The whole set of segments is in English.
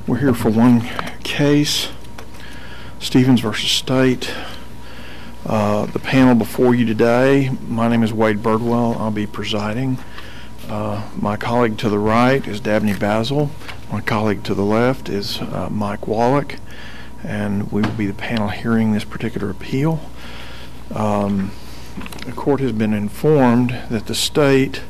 We're here for one case, Stevens versus State. The panel before you today, my name is Wade Birdwell. I'll be presiding. My colleague to the right is Dabney Basil. My colleague to the left is Mike Wallach, and we will be the panel hearing this particular appeal. The court has been informed that the state,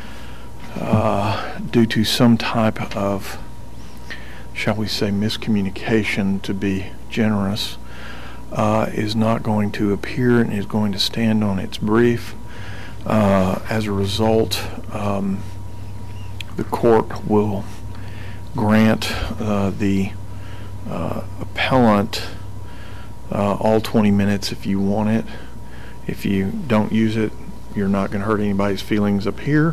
due to some type of, shall we say, miscommunication, to be generous, is not going to appear and is going to stand on its brief. As a result, the court will grant the appellant all 20 minutes if you want it. If you don't use it, you're not going to hurt anybody's feelings up here.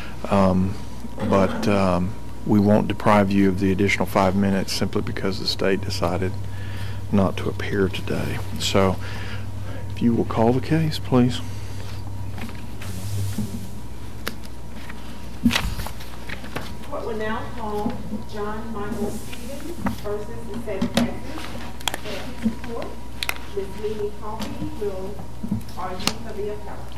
But we won't deprive you of the additional 5 minutes simply because the state decided not to appear today. So if you will call the case, please. Court will now call John Michael Stevens versus the state of Texas. At his court, Ms. Mimi Coffey will argue for the appellant.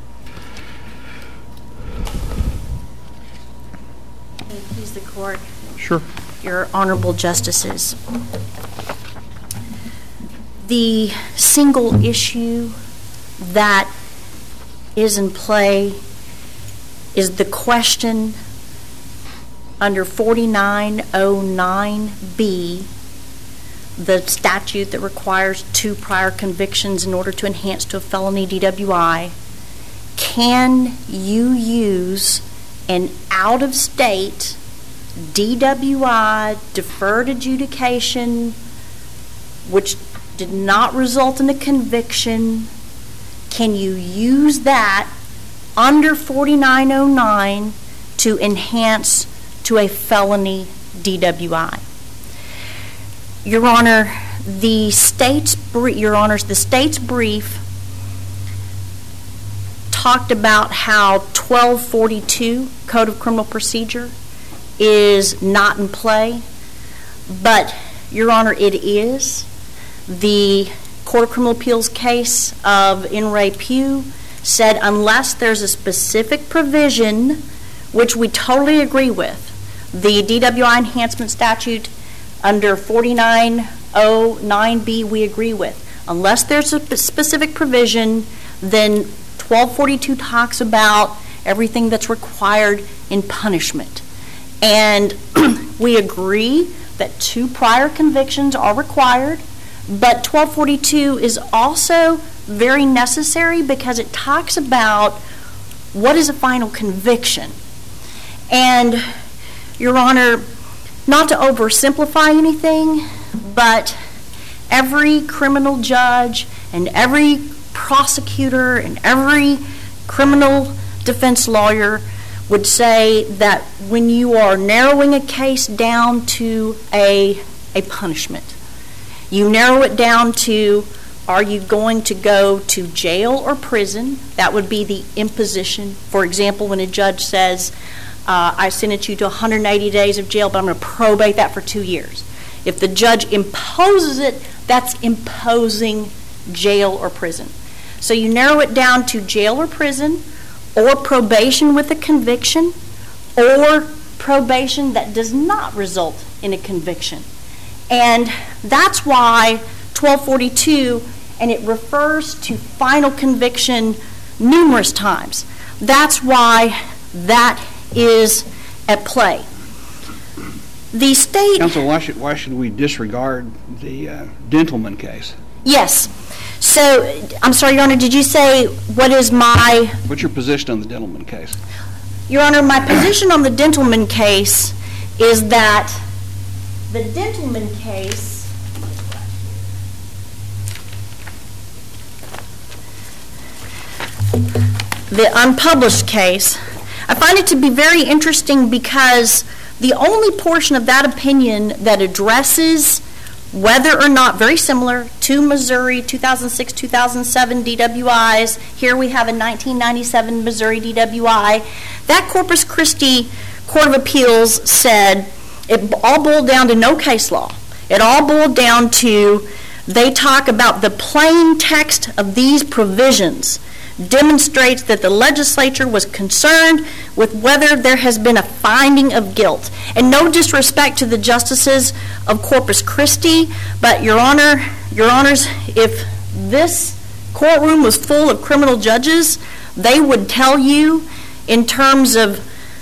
May it please the court. Sure. Your honorable justices. The single issue that is in play is the question under 4909B, the statute that requires 2 prior convictions in order to enhance to a felony DWI. Can you use an out-of-state DWI, deferred adjudication, which did not result in a conviction? Can you use that under 4909 to enhance to a felony DWI? Your Honor, the state's brief talked about how 1242 Code of Criminal Procedure is not in play, but Your Honor, it is. The Court of Criminal Appeals case of In re Pugh said unless there's a specific provision, which we totally agree with, the DWI enhancement statute under 4909B we agree with. Unless there's a specific provision, then 1242 talks about everything that's required in punishment. And we agree that 2 prior convictions are required, but 1242 is also very necessary because it talks about what is a final conviction. And, Your Honor, not to oversimplify anything, but every criminal judge and every prosecutor and every criminal defense lawyer would say that when you are narrowing a case down to a punishment, you narrow it down to, are you going to go to jail or prison? That would be the imposition. For example, when a judge says, I sentence you to 180 days of jail, but I'm going to probate that for 2 years. If the judge imposes it, that's imposing jail or prison. So you narrow it down to jail or prison, or probation with a conviction, or probation that does not result in a conviction. And that's why 1242, and it refers to final conviction numerous times. That's why that is at play. The state... Counsel, why should we disregard the Dentalman case? Yes. So, I'm sorry, Your Honor, did you say what's your position on the Dentalman case? Your Honor, my position on the Dentalman case is that the Dentalman case the unpublished case, I find it to be very interesting because the only portion of that opinion that addresses whether or not, very similar to Missouri 2006-2007 DWIs, here we have a 1997 Missouri DWI, that Corpus Christi Court of Appeals said it all boiled down to no case law. It all boiled down to, they talk about the plain text of these provisions demonstrates that the legislature was concerned with whether there has been a finding of guilt. And no disrespect to the justices of Corpus Christi, but Your Honors, if this courtroom was full of criminal judges, they would tell you in terms of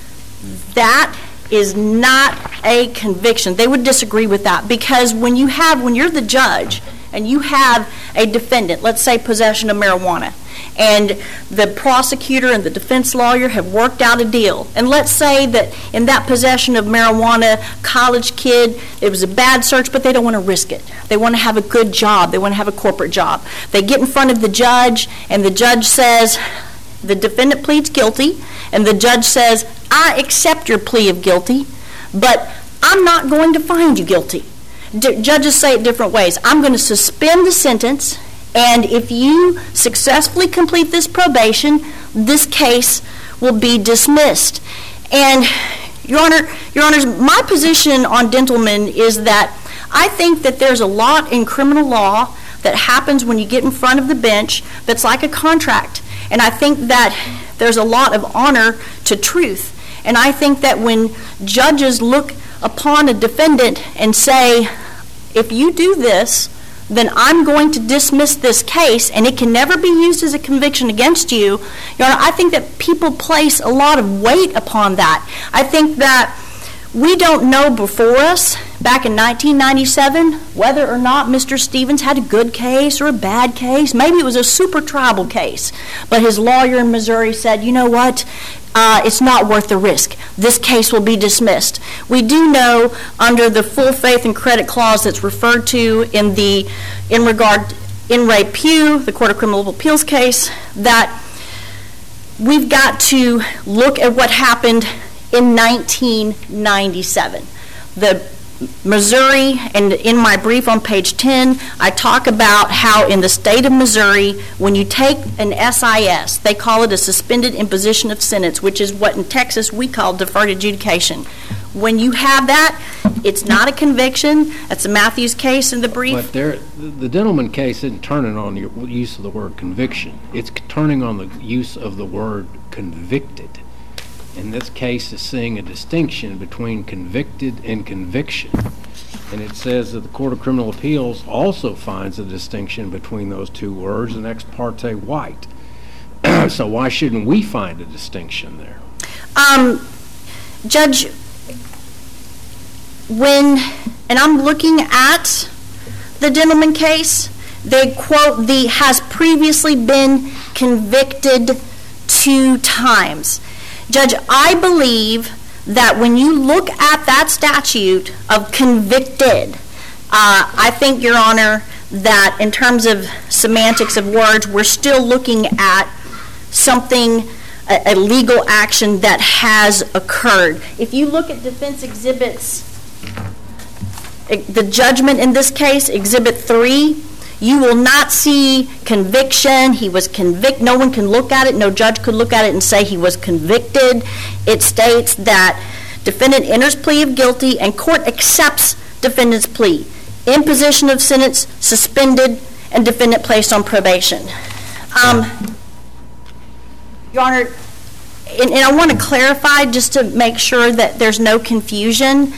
that is not a conviction. They would disagree with that, because when you're the judge and you have a defendant, let's say possession of marijuana, and the prosecutor and the defense lawyer have worked out a deal, and let's say that in that possession of marijuana, college kid, it was a bad search, but they don't want to risk it. They want to have a good job. They want to have a corporate job. They get in front of the judge, and the judge says, the defendant pleads guilty, and the judge says, I accept your plea of guilty, but I'm not going to find you guilty. Judges say it different ways. I'm going to suspend the sentence, and if you successfully complete this probation, this case will be dismissed. And, Your Honors, my position on Dentalman is that I think that there's a lot in criminal law that happens when you get in front of the bench that's like a contract. And I think that there's a lot of honor to truth. And I think that when judges look upon a defendant and say, if you do this, then I'm going to dismiss this case, and it can never be used as a conviction against you. Your Honor, I think that people place a lot of weight upon that. I think that we don't know before us, back in 1997, whether or not Mr. Stevens had a good case or a bad case. Maybe it was a super tribal case, but his lawyer in Missouri said, you know what, it's not worth the risk. This case will be dismissed. We do know under the full faith and credit clause that's referred to in Ray Pugh, the Court of Criminal Appeals case, that we've got to look at what happened in 1997. The Missouri, and in my brief on page 10, I talk about how in the state of Missouri, when you take an SIS, they call it a suspended imposition of sentence, which is what in Texas we call deferred adjudication. When you have that, it's not a conviction. That's the Matthews case in the brief. But the Dentalman case isn't turning on your use of the word conviction. It's turning on the use of the word convicted. In this case, is seeing a distinction between convicted and conviction. And it says that the Court of Criminal Appeals also finds a distinction between those two words in Ex parte White. So why shouldn't we find a distinction there? Judge, and I'm looking at the Dentalman case, they quote the has previously been convicted 2 times. Judge, I believe that when you look at that statute of convicted, I think, Your Honor, that in terms of semantics of words, we're still looking at something, a legal action that has occurred. If you look at defense exhibits, the judgment in this case, Exhibit 3, you will not see conviction. He was convicted. No one can look at it. No judge could look at it and say he was convicted. It states that defendant enters plea of guilty and court accepts defendant's plea. Imposition of sentence suspended and defendant placed on probation. Your Honor, and I want to clarify just to make sure that there's no confusion.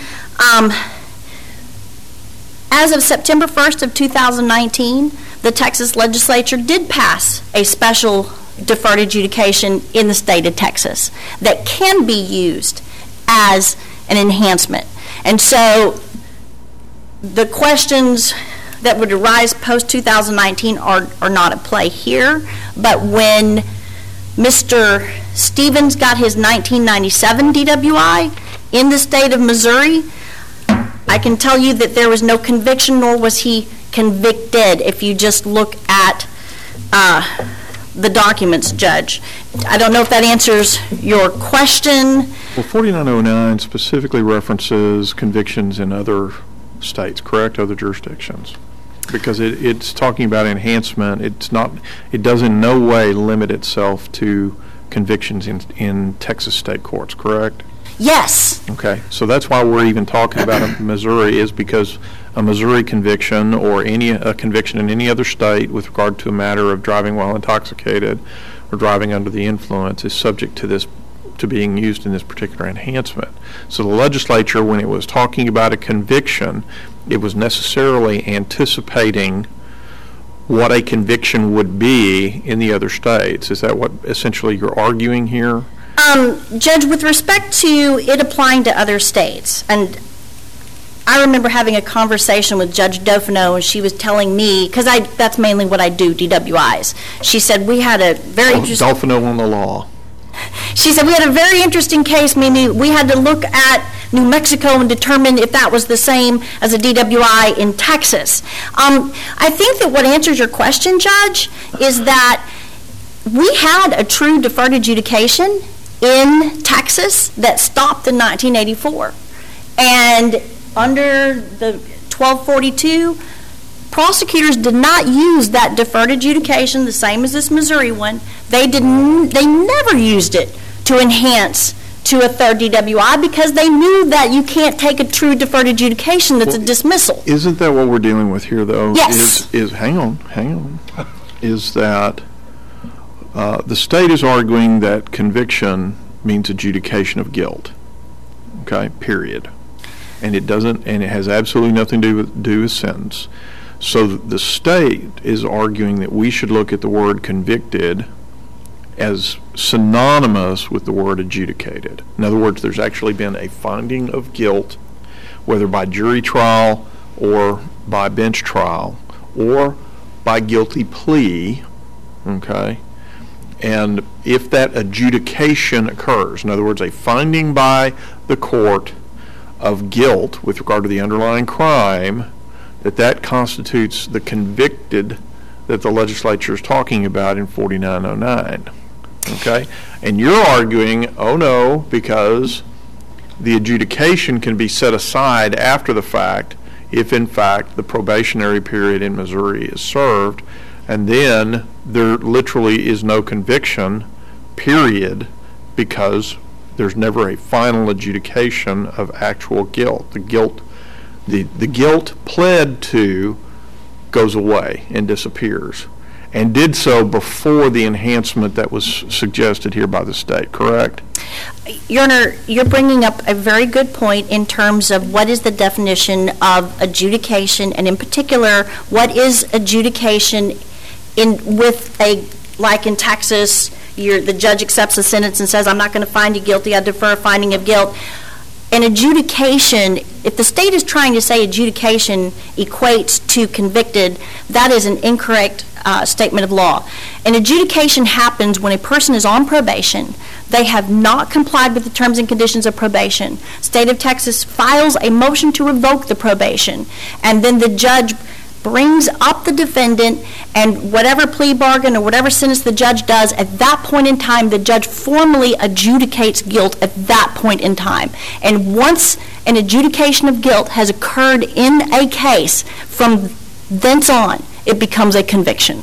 As of September 1st of 2019, the Texas legislature did pass a special deferred adjudication in the state of Texas that can be used as an enhancement. And so the questions that would arise post-2019 are not at play here, but when Mr. Stevens got his 1997 DWI in the state of Missouri, I can tell you that there was no conviction, nor was he convicted if you just look at the documents, Judge. I don't know if that answers your question. Well, 4909 specifically references convictions in other states, correct? Other jurisdictions. Because it's talking about enhancement. It does in no way limit itself to convictions in Texas state courts, correct? Yes. Okay, so that's why we're even talking about Missouri, is because a Missouri conviction or a conviction in any other state with regard to a matter of driving while intoxicated or driving under the influence is subject to being used in this particular enhancement. So the legislature, when it was talking about a conviction, it was necessarily anticipating what a conviction would be in the other states. Is that what essentially you're arguing here? Judge, with respect to it applying to other states, and I remember having a conversation with Judge Dauphineau, and she was telling me, because that's mainly what I do, DWIs. She said we had a very interesting... Dauphineau on the law. She said we had a very interesting case, meaning we had to look at New Mexico and determine if that was the same as a DWI in Texas. I think that what answers your question, Judge, is that we had a true deferred adjudication in Texas that stopped in 1984. And under the 1242, prosecutors did not use that deferred adjudication, the same as this Missouri one. They never used it to enhance to a third DWI because they knew that you can't take a true deferred adjudication that's a dismissal. Isn't that what we're dealing with here, though? Yes. Hang on. Is that the state is arguing that conviction means adjudication of guilt. Okay, period. And it doesn't, and it has absolutely nothing to do with sentence. So the state is arguing that we should look at the word convicted as synonymous with the word adjudicated. In other words, there's actually been a finding of guilt, whether by jury trial or by bench trial or by guilty plea, okay? And if that adjudication occurs, in other words, a finding by the court of guilt with regard to the underlying crime, that constitutes the convicted that the legislature is talking about in 4909. Okay? And you're arguing, oh no, because the adjudication can be set aside after the fact if in fact the probationary period in Missouri is served, and then there literally is no conviction, period, because there's never a final adjudication of actual guilt. The guilt pled to goes away and disappears, and did so before the enhancement that was suggested here by the state, correct? Your Honor, you're bringing up a very good point in terms of what is the definition of adjudication, and in particular, what is adjudication like in Texas, the judge accepts a sentence and says, I'm not going to find you guilty, I defer a finding of guilt. An adjudication, if the state is trying to say adjudication equates to convicted, that is an incorrect statement of law. An adjudication happens when a person is on probation. They have not complied with the terms and conditions of probation. State of Texas files a motion to revoke the probation, and then the judge brings up the defendant, and whatever plea bargain or whatever sentence the judge does, at that point in time, the judge formally adjudicates guilt at that point in time. And once an adjudication of guilt has occurred in a case, from thence on, it becomes a conviction.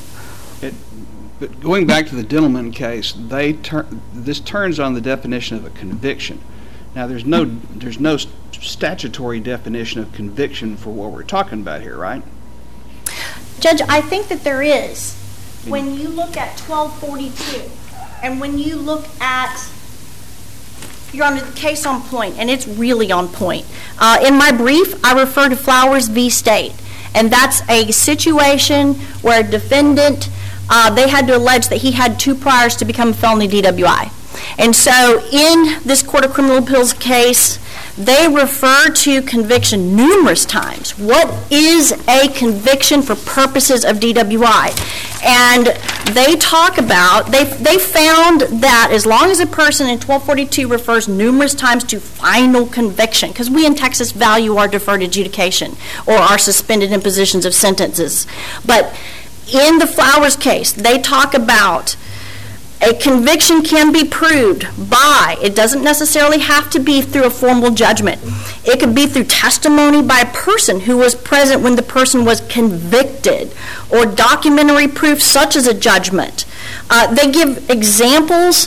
But going back to the Dintelman case, this turns on the definition of a conviction. Now, there's no statutory definition of conviction for what we're talking about here, right? Judge, I think that there is. When you look at 1242, and when you look at, you're on the case on point, and it's really on point. In my brief, I refer to Flowers v. State, and that's a situation where a defendant, they had to allege that he had 2 priors to become a felony DWI. And so in this Court of Criminal Appeals case, they refer to conviction numerous times. What is a conviction for purposes of DWI? And they talk about, they found that as long as a person in 1242 refers numerous times to final conviction, because we in Texas value our deferred adjudication or our suspended impositions of sentences. But in the Flowers case, they talk about a conviction can be proved by, it doesn't necessarily have to be through a formal judgment. It could be through testimony by a person who was present when the person was convicted, or documentary proof such as a judgment. They give examples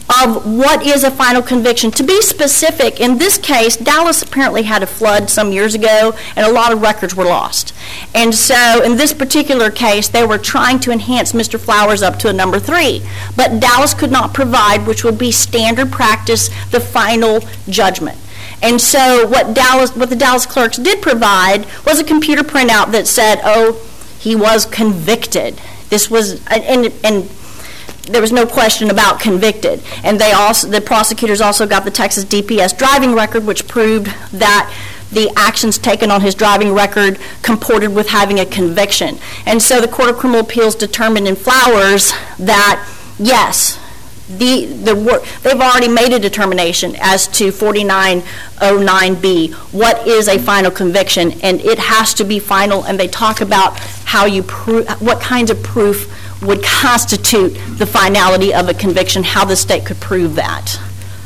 of what is a final conviction. To be specific, in this case, Dallas apparently had a flood some years ago, and a lot of records were lost. And so in this particular case, they were trying to enhance Mr. Flowers up to a number 3. But Dallas could not provide, which would be standard practice, the final judgment. And so what the Dallas clerks did provide was a computer printout that said, oh, he was convicted. This was, and there was no question about convicted. And the prosecutors also got the Texas DPS driving record, which proved that the actions taken on his driving record comported with having a conviction. And so the Court of Criminal Appeals determined in Flowers that, yes, they've already made a determination as to 4909B, what is a final conviction, and it has to be final, and they talk about how you what kinds of proof would constitute the finality of a conviction, how the state could prove that.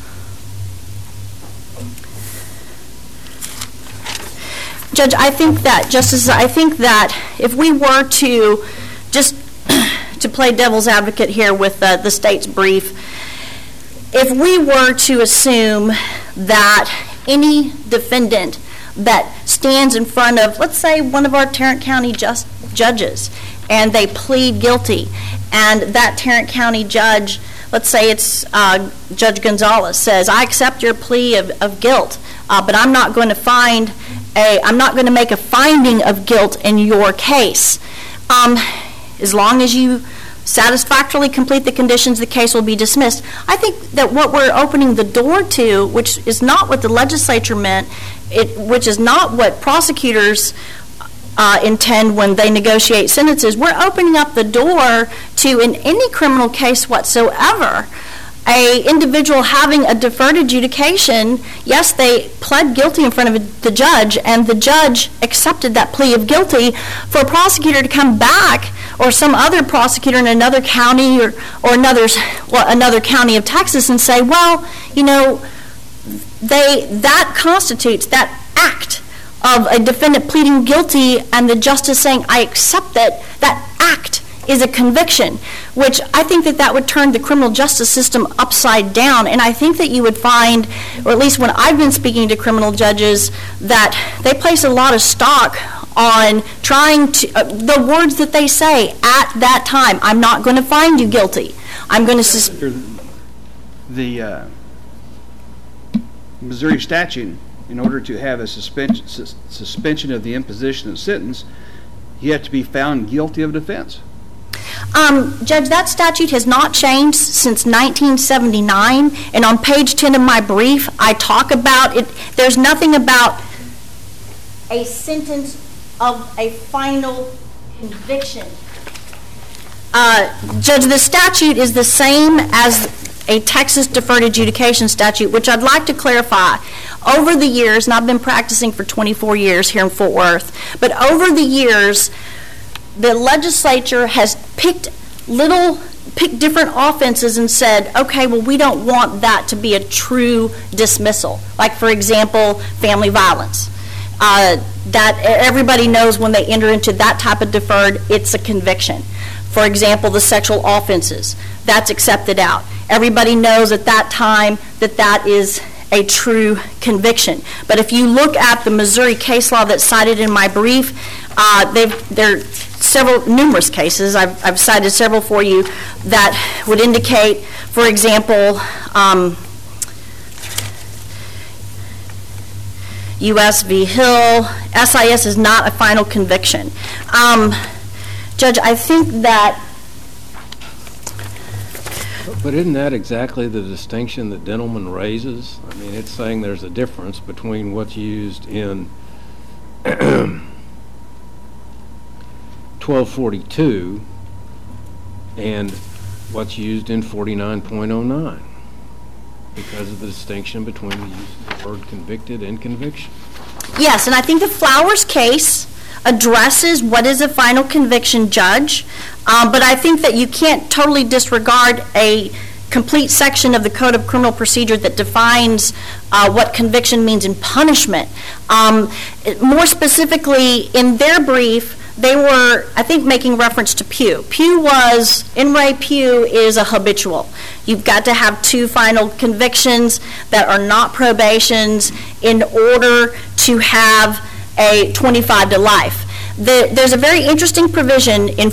Judge, Justice, I think that if we were to just to play devil's advocate here with the state's brief, if we were to assume that any defendant that stands in front of, let's say, one of our Tarrant County judges, and they plead guilty, and that Tarrant County judge, let's say it's Judge Gonzalez, says, I accept your plea of guilt, but I'm not going to make a finding of guilt in your case. As long as you satisfactorily complete the conditions, the case will be dismissed. I think that what we're opening the door to, which is not what the legislature meant, which is not what prosecutors intend when they negotiate sentences, we're opening up the door to, in any criminal case whatsoever, a individual having a deferred adjudication. Yes, they pled guilty in front of the judge, and the judge accepted that plea of guilty. For a prosecutor to come back, or some other prosecutor in another county or another county of Texas, and say, well, you know, that constitutes that act of a defendant pleading guilty and the justice saying, I accept that act is a conviction, which I think that would turn the criminal justice system upside down. And I think that you would find, or at least when I've been speaking to criminal judges, that they place a lot of stock on trying to, the words that they say at that time. I'm not going to find you guilty. I'm going to... The Missouri statute, in order to have a suspension of the imposition of sentence, you have to be found guilty of defense. Judge, that statute has not changed since 1979, and on page 10 of my brief, I talk about it. There's nothing about a sentence of a final conviction. Judge, the statute is the same as a Texas deferred adjudication statute, which I'd like to clarify. Over the years, and I've been practicing for 24 years here in Fort Worth, but over the years, the legislature has picked different offenses and said, okay, well, we don't want that to be a true dismissal. Like, for example, family violence. That everybody knows when they enter into that type of deferred, it's a conviction. For example, the sexual offenses, that's accepted out. Everybody knows at that time that is a true conviction. But if you look at the Missouri case law that's cited in my brief, there are numerous cases. I've cited several for you that would indicate, for example, U.S. v. Hill, SIS is not a final conviction. Judge, I think that... But isn't that exactly the distinction that Dentelman raises? I mean, it's saying there's a difference between what's used in 1242 and what's used in 49.09 because of the distinction between the use of the word convicted and conviction. Yes, and I think the Flowers case addresses what is a final conviction, Judge, but I think that you can't totally disregard a complete section of the Code of Criminal Procedure that defines what conviction means in punishment. More specifically, in their brief, they were, I think, making reference to Pew. In Ray Pew is a habitual. You've got to have 2 final convictions that are not probations in order to have a 25 to life. There's a very interesting provision in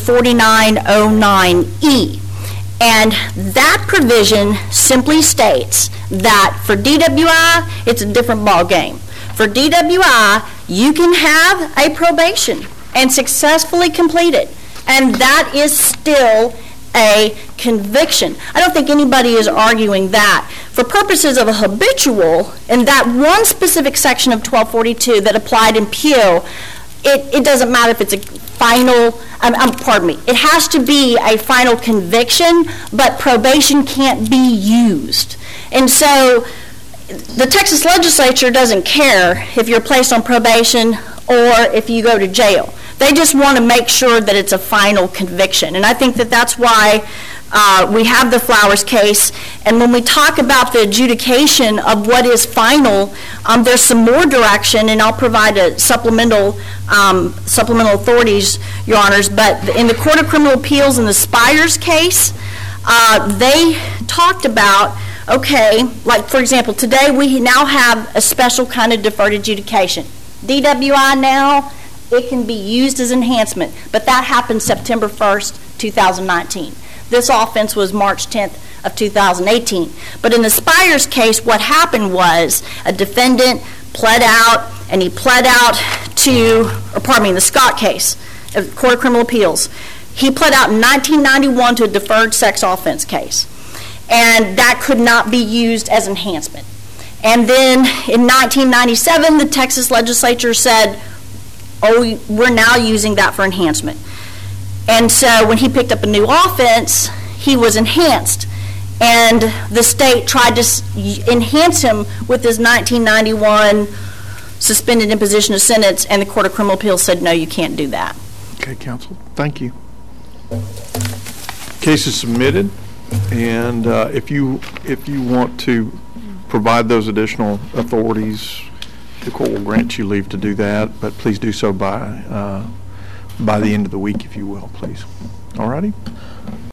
4909E, and that provision simply states that for DWI, it's a different ball game. For DWI, you can have a probation and successfully complete it, and that is still a conviction. I don't think anybody is arguing that. For purposes of a habitual, in that one specific section of 1242 that applied in Pew, it doesn't matter if it's a final, it has to be a final conviction, but probation can't be used. And so the Texas legislature doesn't care if you're placed on probation or if you go to jail. They just want to make sure that it's a final conviction. And I think that that's why we have the Flowers case. And when we talk about the adjudication of what is final, there's some more direction, and I'll provide a supplemental authorities, Your Honors. But in the Court of Criminal Appeals in the Spires case, they talked about, okay, like for example, today we now have a special kind of deferred adjudication. DWI now, it can be used as enhancement, but that happened September 1st, 2019. This offense was March 10th of 2018. But in the Spires case, what happened was a defendant pled out, and he pled out to, the Scott case, Court of Criminal Appeals. He pled out in 1991 to a deferred sex offense case, and that could not be used as enhancement. And then in 1997, the Texas legislature said, oh, we're now using that for enhancement. And so when he picked up a new offense, he was enhanced. And the state tried to enhance him with his 1991 suspended imposition of sentence, and the Court of Criminal Appeals said, no, you can't do that. Okay, counsel. Thank you. Case is submitted, and if you want to provide those additional authorities, the court will grant you leave to do that, but please do so by the end of the week, if you will, please. All righty?